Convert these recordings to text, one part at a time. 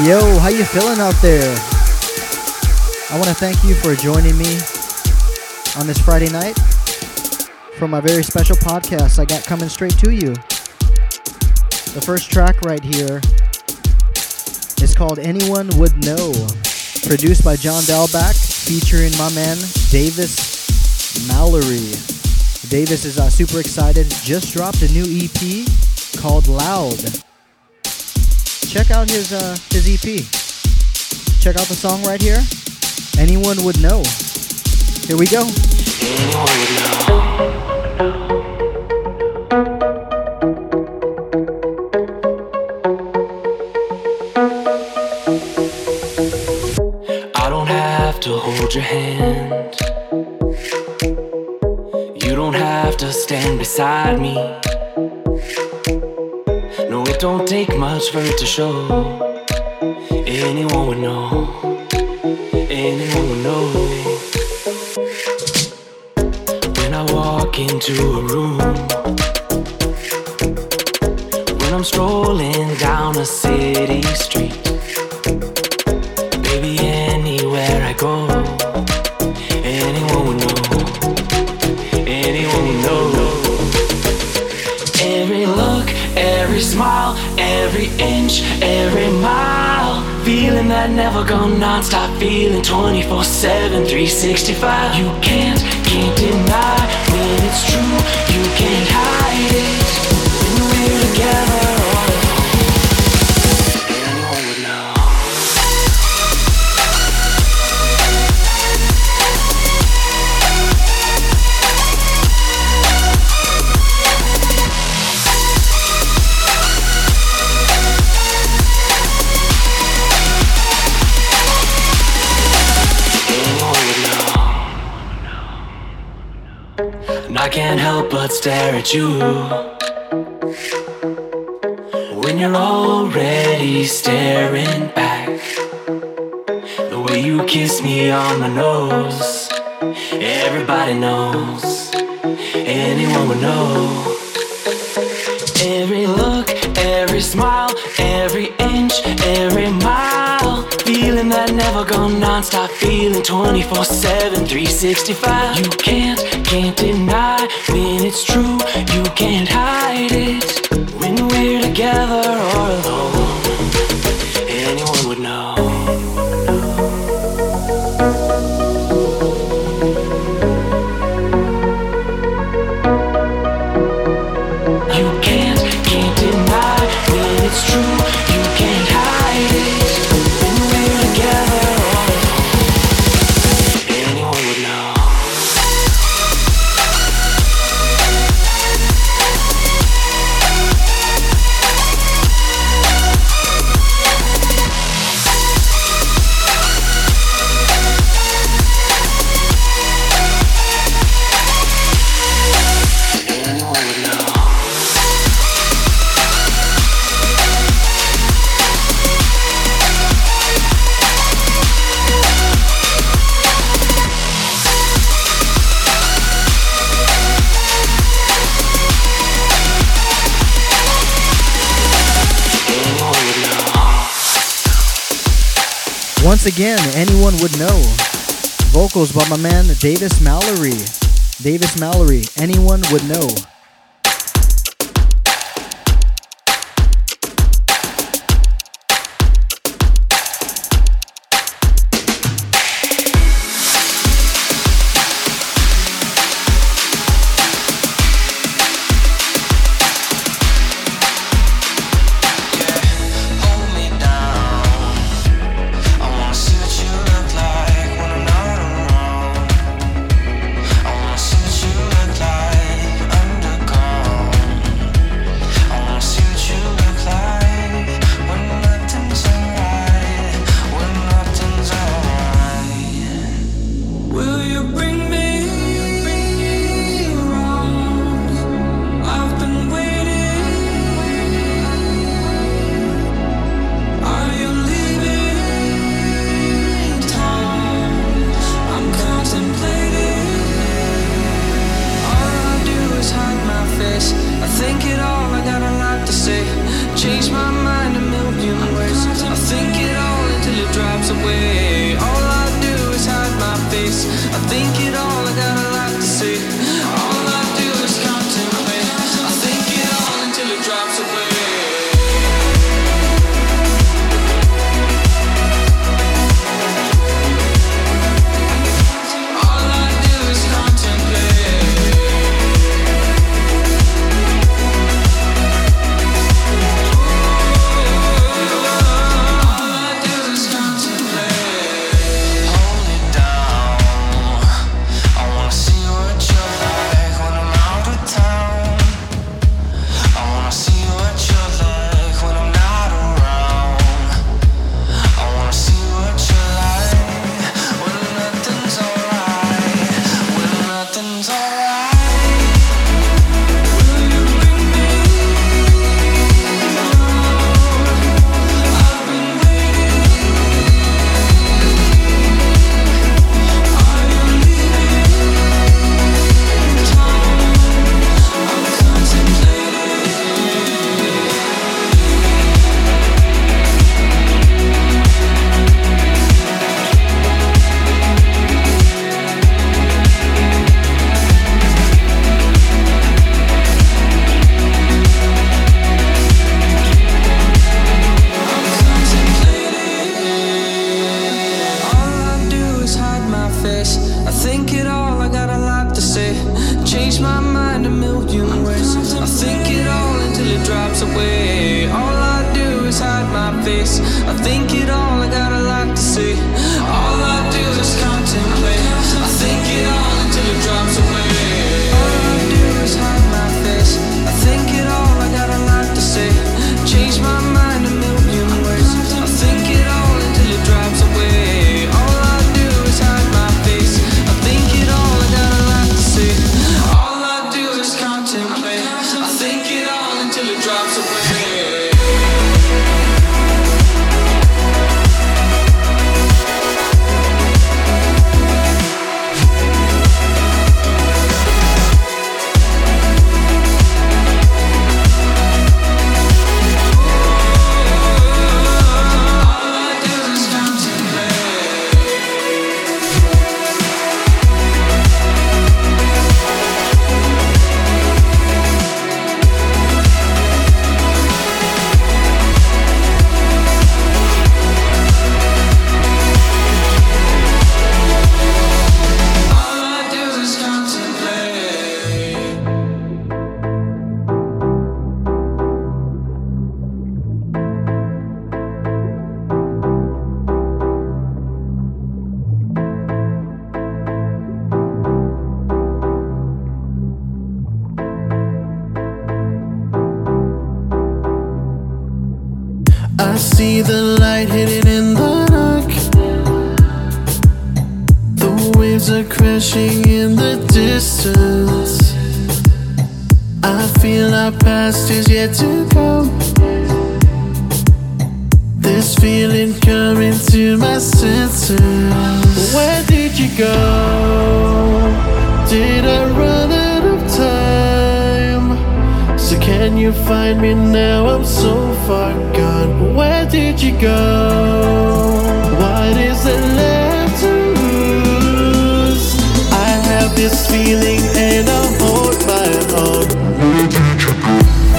Yo, how you feeling out there? I want to thank you for joining me on this Friday night for my very special podcast I got coming straight to you. The first track right here is called Anyone Would Know, produced by John Dalbach, featuring my man Davis Mallory. Davis is super excited, just dropped a new EP called Loud. Check out his EP. Check out the song right here, Anyone Would Know. Here we go. Anyone would know. I don't have to hold your hand. You don't have to stand beside me. No, it don't take much for it to show. Anyone would know. Anyone would know. When I walk into a room, when I'm strolling down a city street, baby, anywhere I go, anyone would know. Anyone would know. Every look, every smile, every inch, every mile, feeling that never gone non-stop, feeling 24/7, 365. You can't deny when it's true. You can't hide it when we're together all alone. Anyone would know. And I can't help but stare at you when you're already staring back. The way you kiss me on my nose, everybody knows. Anyone would know. Every look, every smile, every inch, every mile, feeling that never gone non-stop, feeling 24/7, 365. You can't deny when it's true. You can't hide it when we're together or alone. Anyone would know. You can't deny when it's true. You can't hide it when we're together all alone. Anyone would know. Once again, Anyone Would Know. Vocals by my man Davis Mallory. Davis Mallory, Anyone Would Know. Under something's alright. Will you bring me home? I've been waiting. Are you leaving town? I'm contemplating. I think it all, I got a lot to say. Change my mind a million ways. I think it all until it drops away. All I do is hide my face. I think it all, I got a lot to say. All I do is contemplate. I think it all until it drops away. All I do is hide my face. I think it all, I got a lot to say. Change my mind a million ways. I think it all until it drops away. All I do is hide my face. I think it all, I got a lot to say. All I do is contemplate. I think it all until it drops away. I see the light hidden in the dark. The waves are crashing in the distance. I feel our past is yet to come. This feeling coming to my senses. Where did you go? Did I run out of time? So can you find me now? I'm so far gone. Where did you go? What is there left to lose? I have this feeling and I hold my own. Where did you go?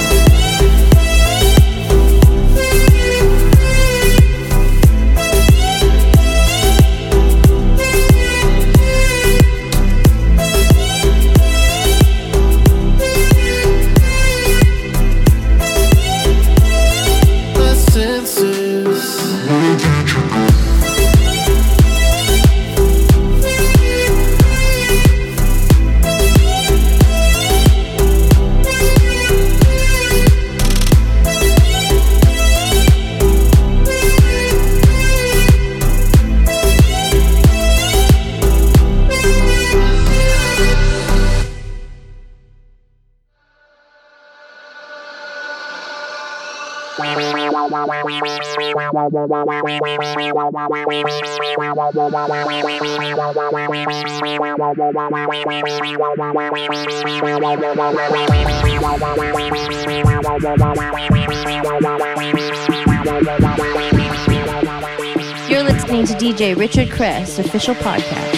You're listening to DJ Richard Kress official podcast.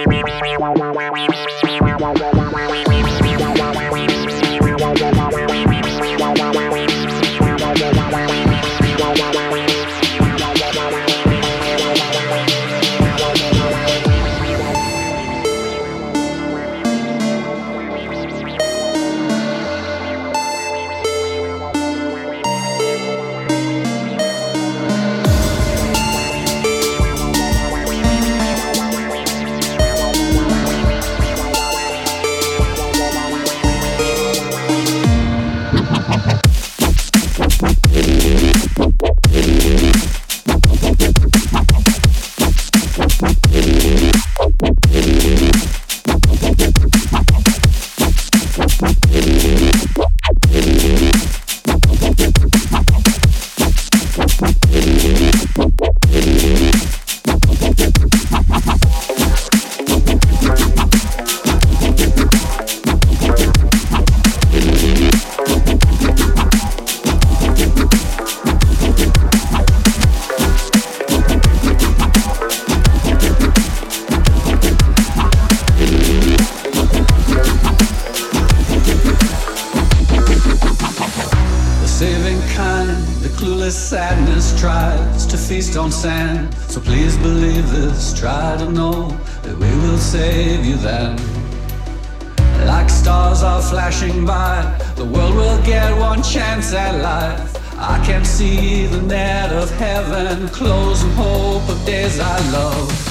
Sadness tries to feast on sand. So please believe this, try to know that we will save you then. Like stars are flashing by, the world will get one chance at life. I can see the net of heaven, close and hope of days I love.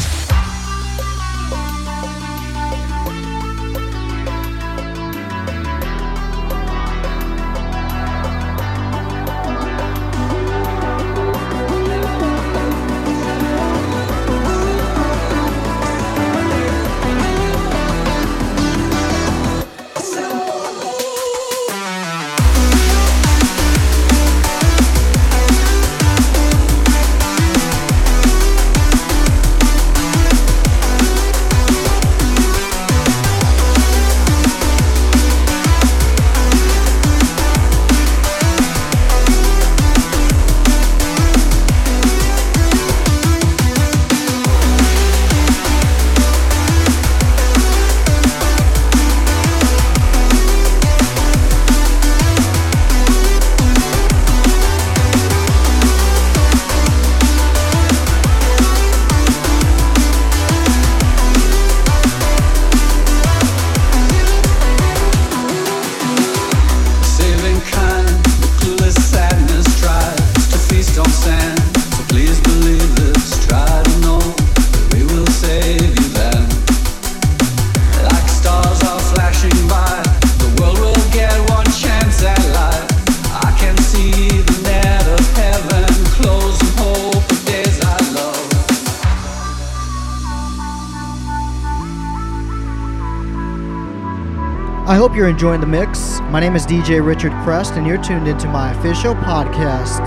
I hope you're enjoying the mix. My name is DJ Richard Crest, and you're tuned into my official podcast.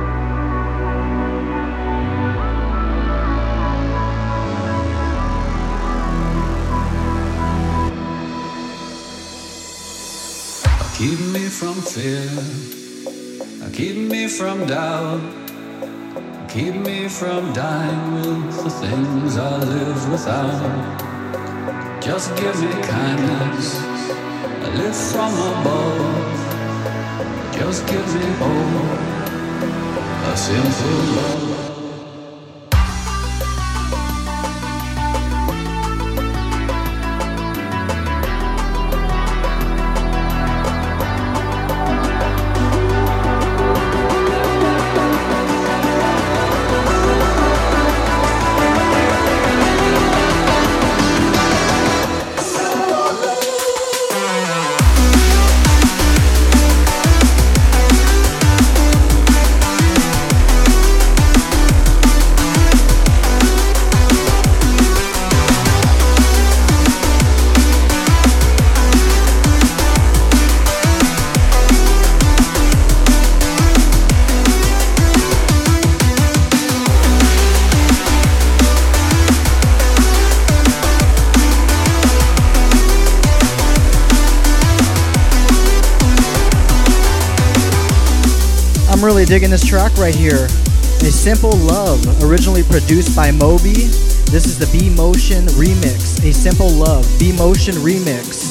Keep me from fear, keep me from doubt, keep me from dying with the things I live without. Just give me kindness, a lift from above. Just give me hope, a simple love. I'm really digging this track right here. A Simple Love, originally produced by Moby This is the B Motion remix, A Simple Love, B Motion remix.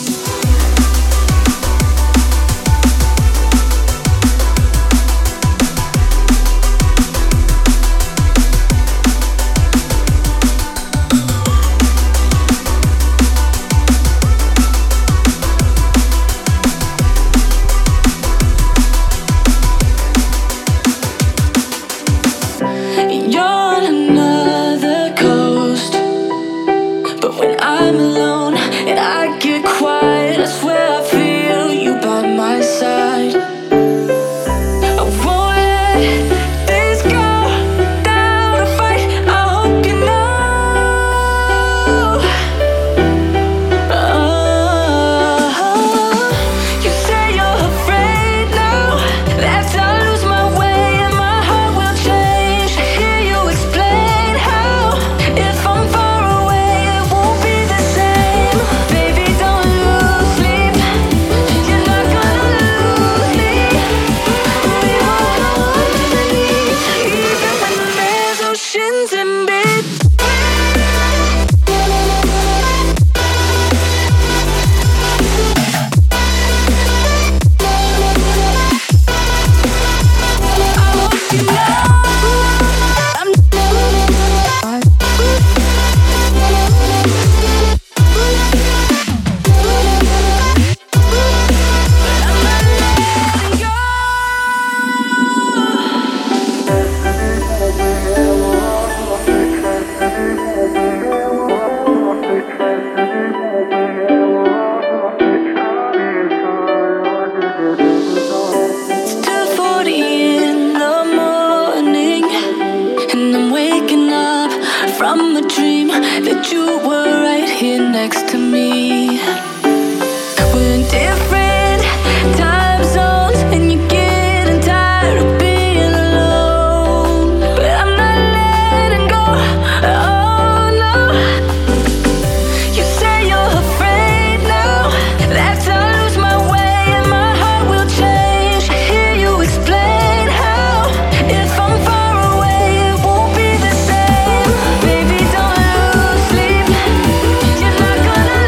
Gonna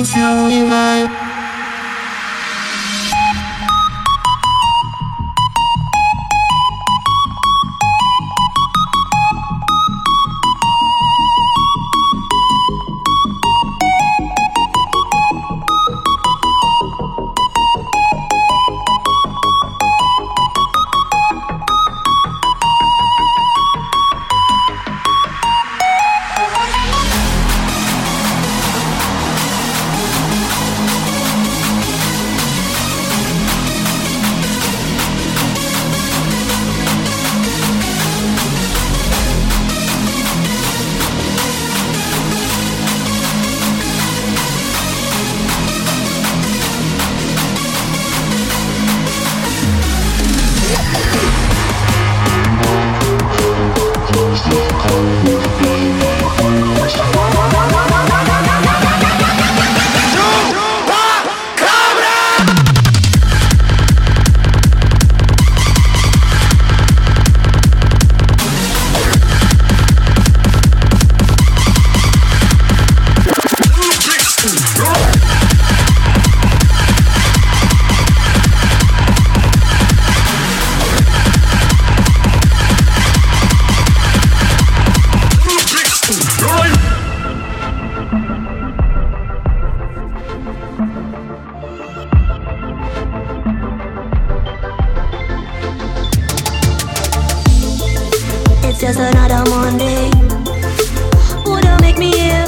just another Monday. Wouldn't make me ill.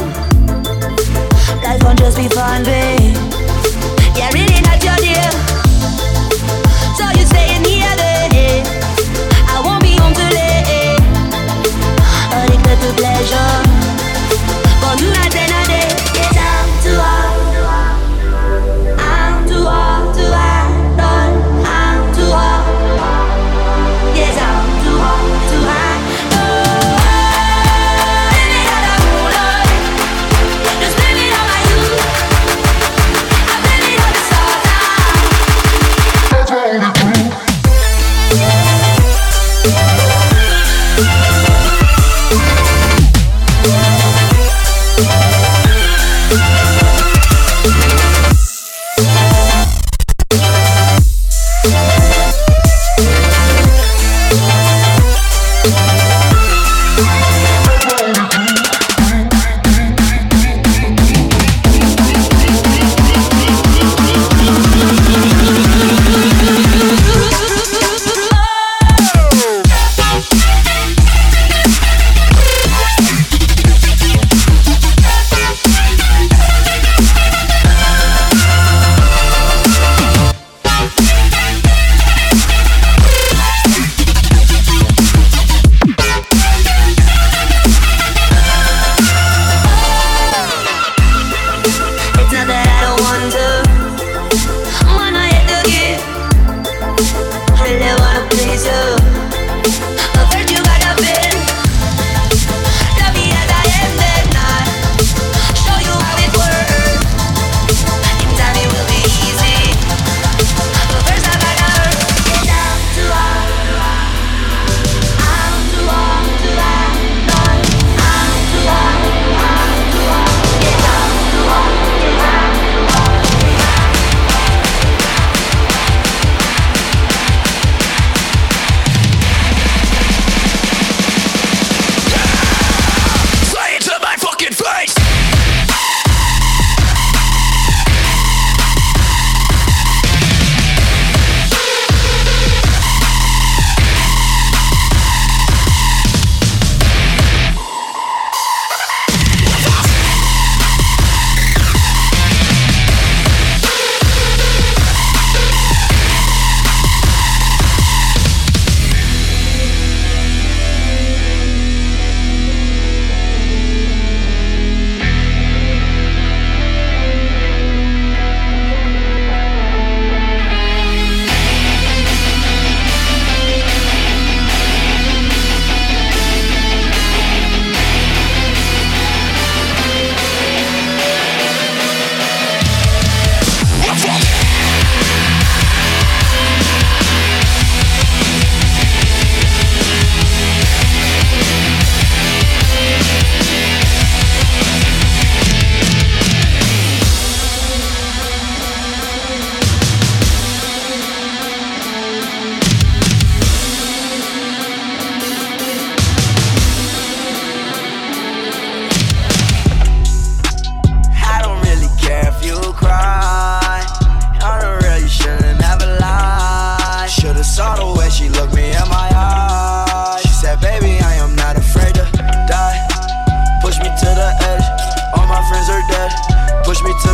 Life won't just be fun, babe. Yeah, really not your deal. So you staying here, babe. I won't be home too late. Addicted to pleasure. But tonight and a day. Yes, I'm too hard. I'm too hard to handle. I'm too hard. Yes, I'm too hard to handle.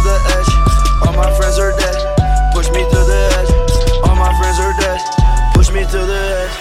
the edge. All my friends are dead. Push me to the edge. All my friends are dead. Push me to the edge.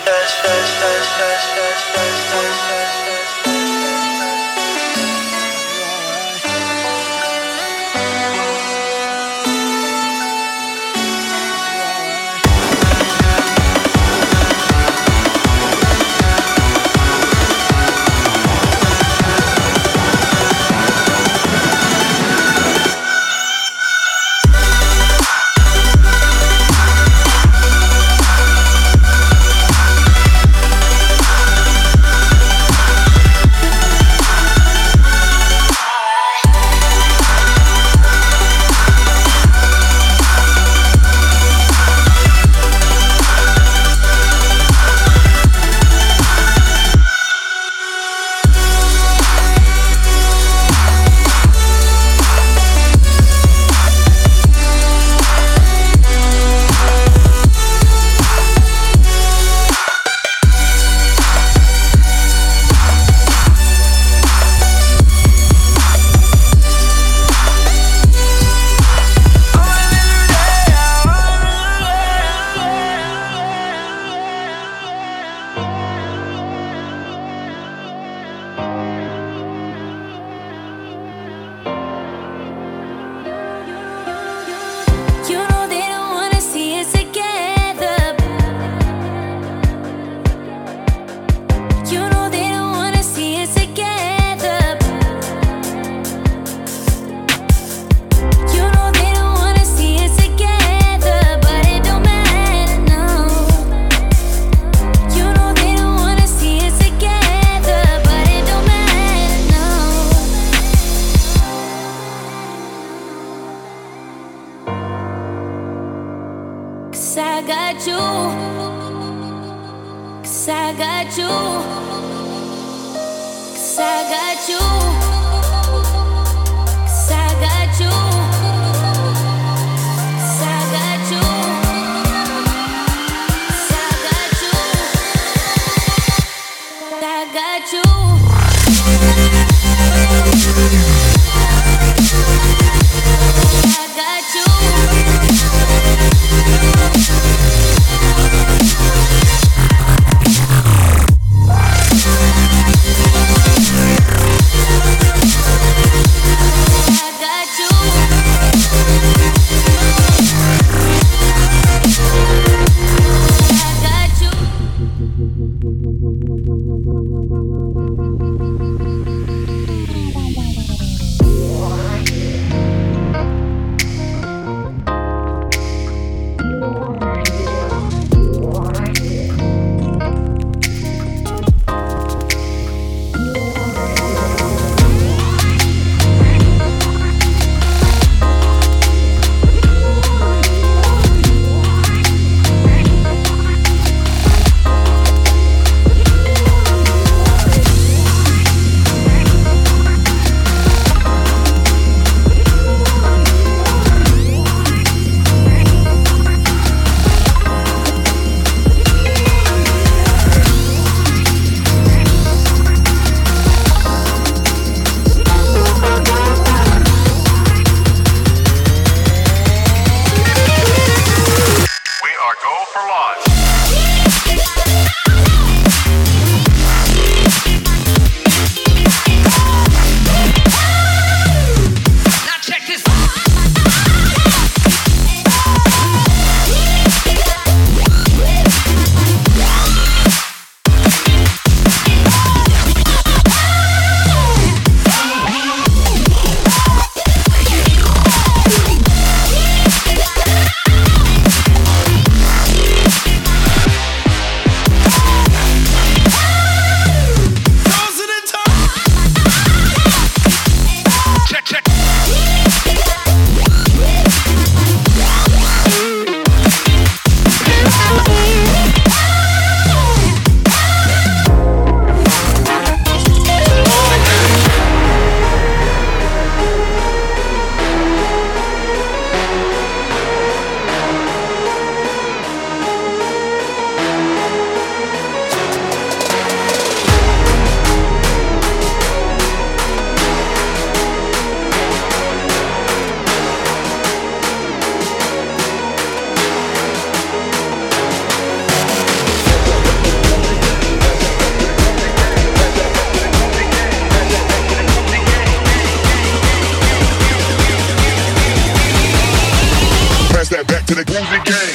to the groovy game.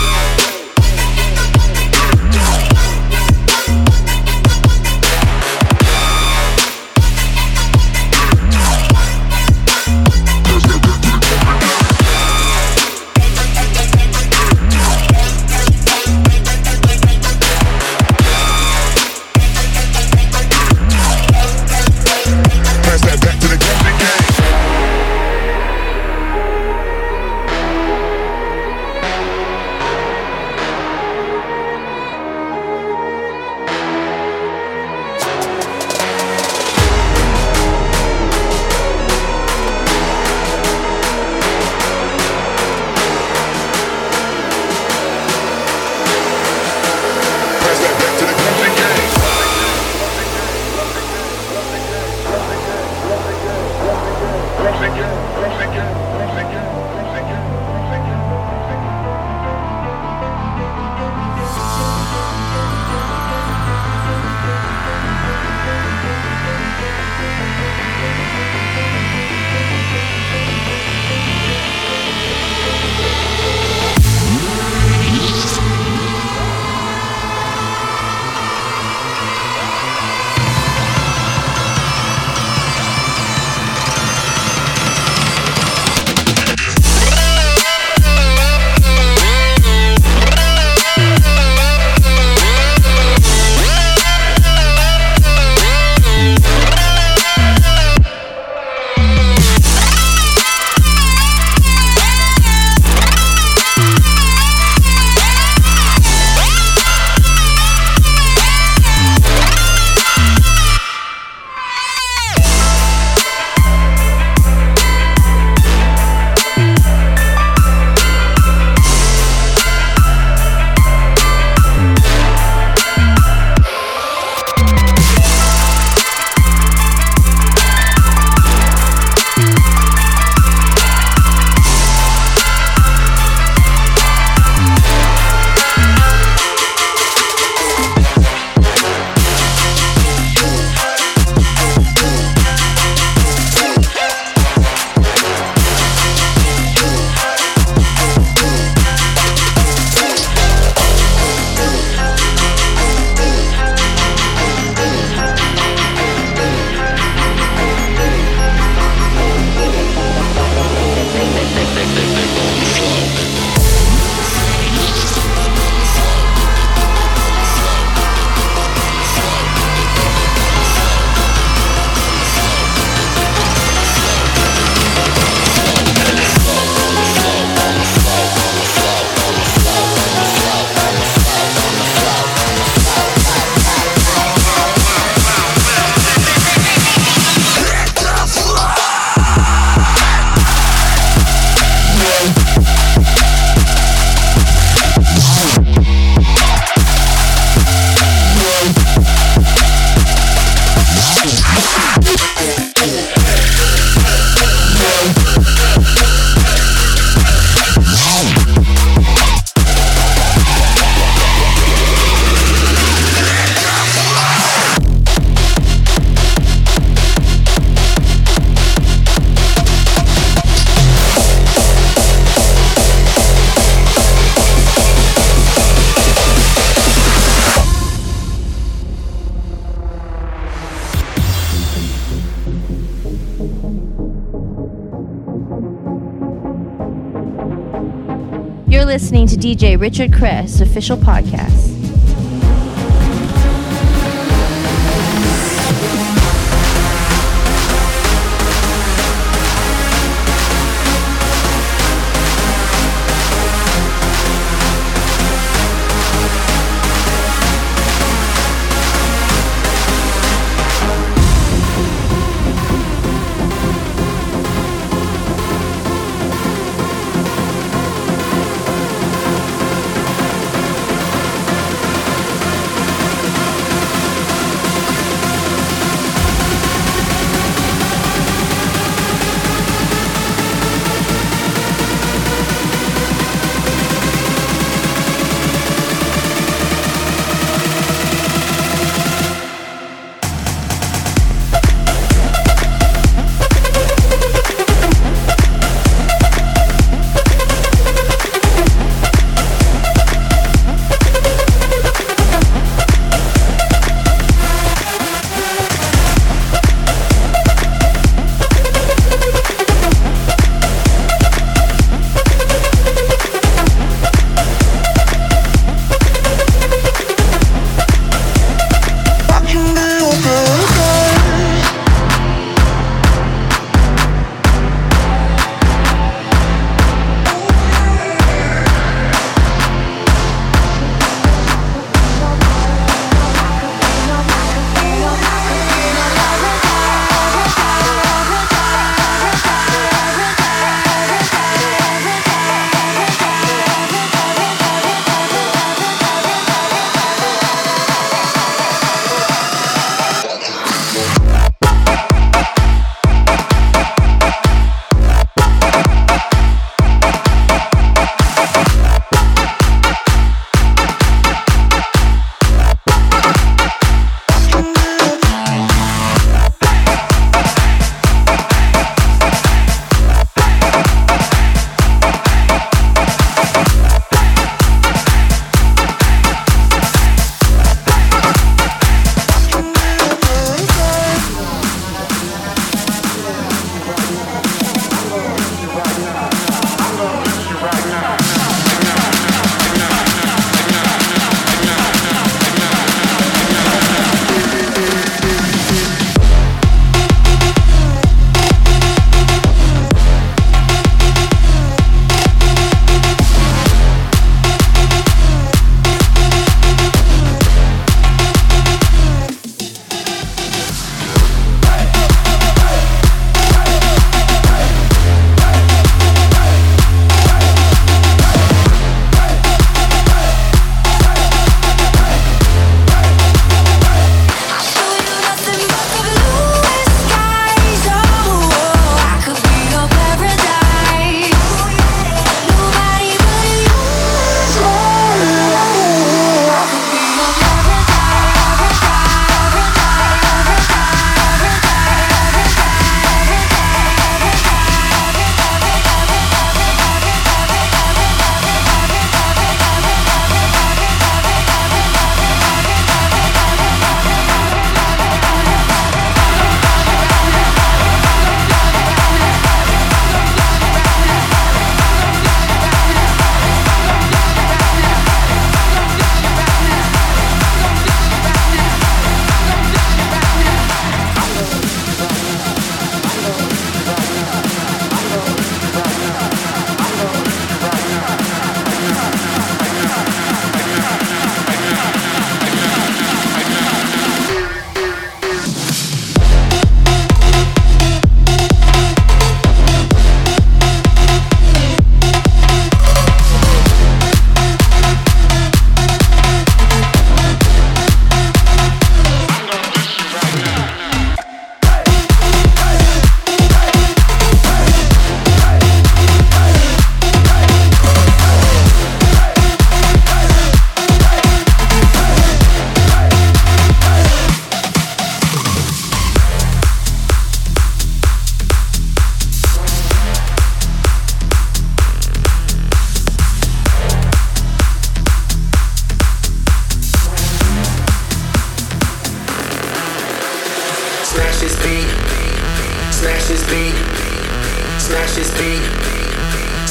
You're listening to DJ Richard Chris official podcast.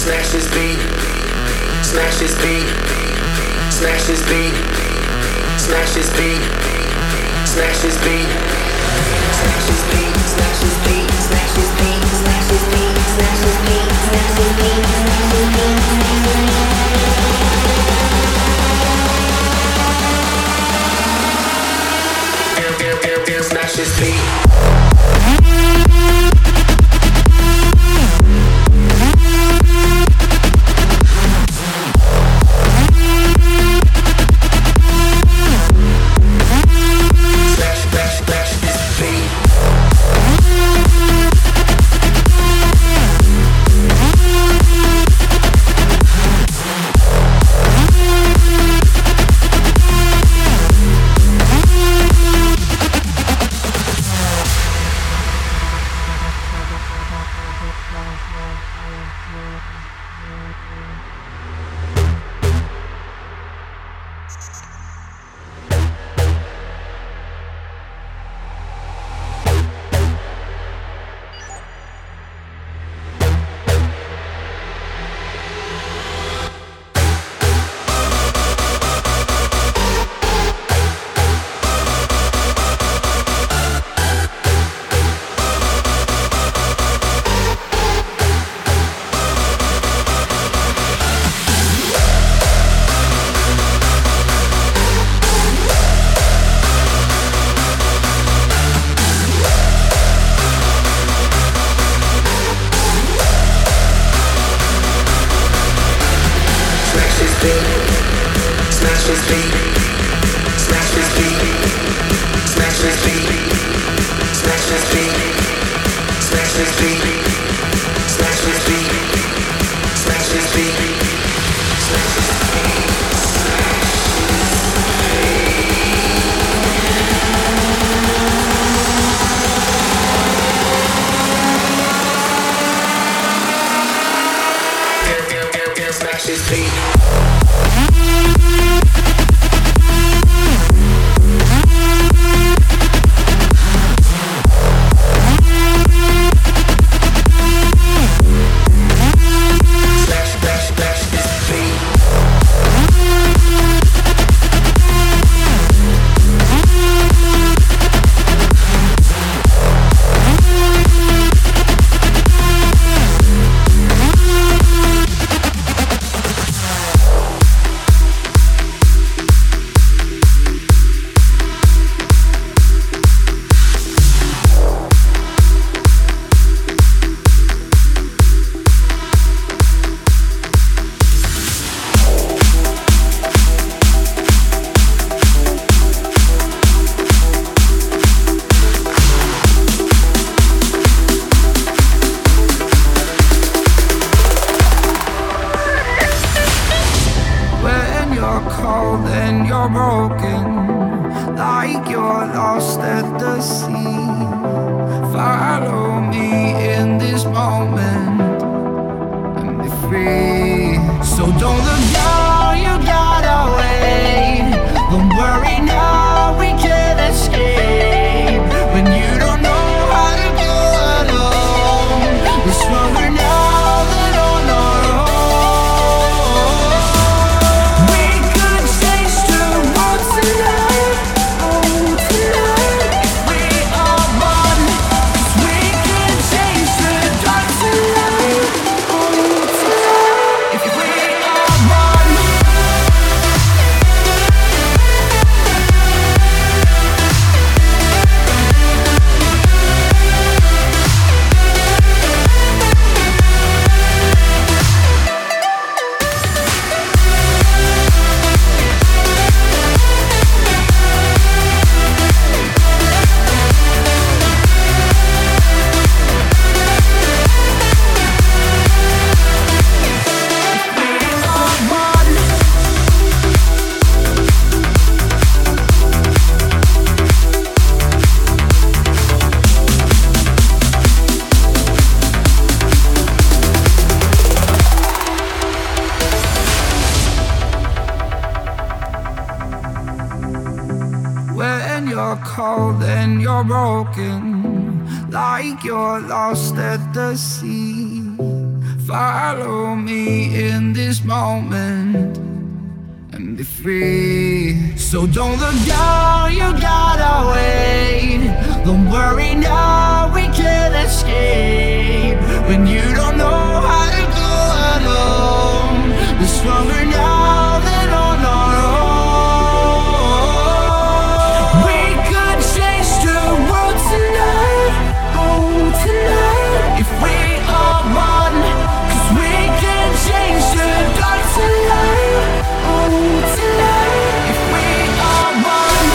Smash this beat. Smash this beat. Smash this beat. Smash this beat. Smash this beat. Smash this beat. Smash this beat. Smash this beat. Smash this beat. Smash this beat. Smash this beat. Smash this beat. you're cold and you're broken, like you're lost at the sea. follow me in this moment and be free. So don't look down, you gotta wait. Don't worry now, we can escape. When you don't know how to go alone, we're stronger now than on our own. We could change the world tonight, oh tonight, if we are one. 'Cause we can change the dark to light, oh tonight, if we are one.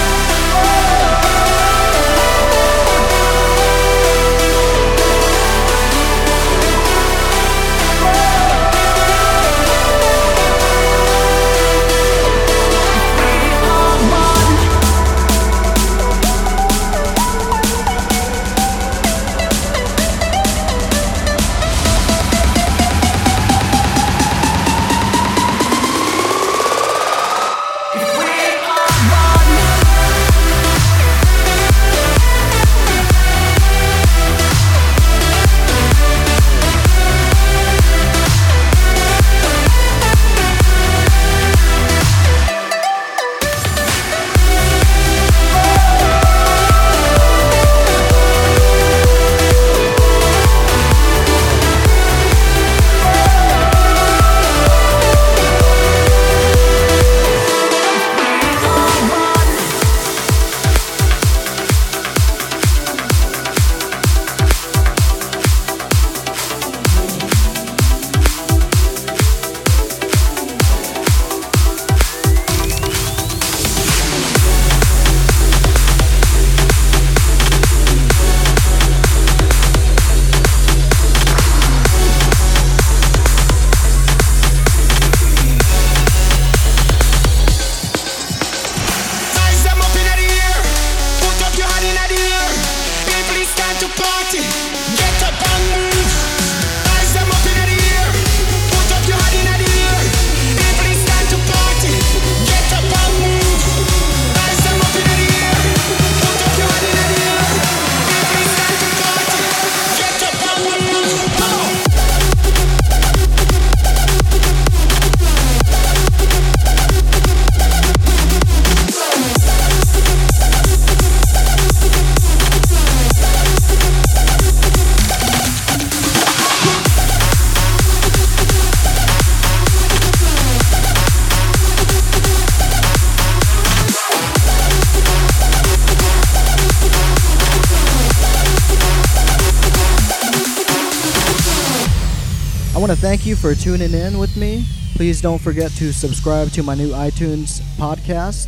I want to thank you for tuning in with me. Please don't forget to subscribe to my new iTunes podcast.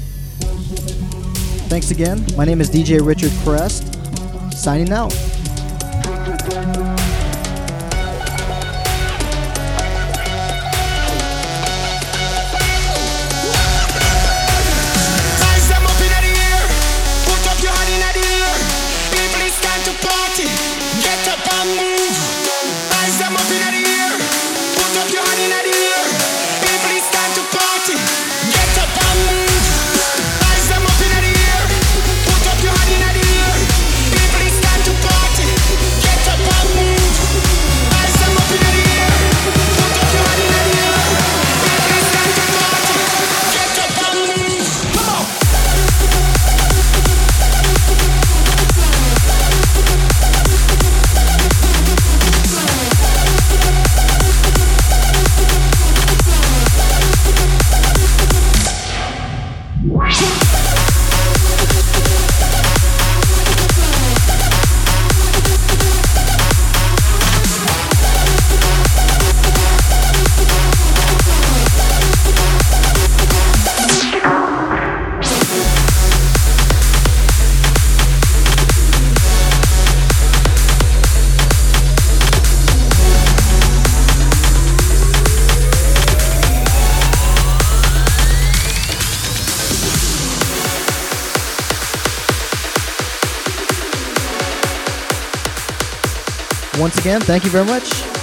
Thanks again. My name is DJ Richard Crest, signing out. Once again, thank you very much.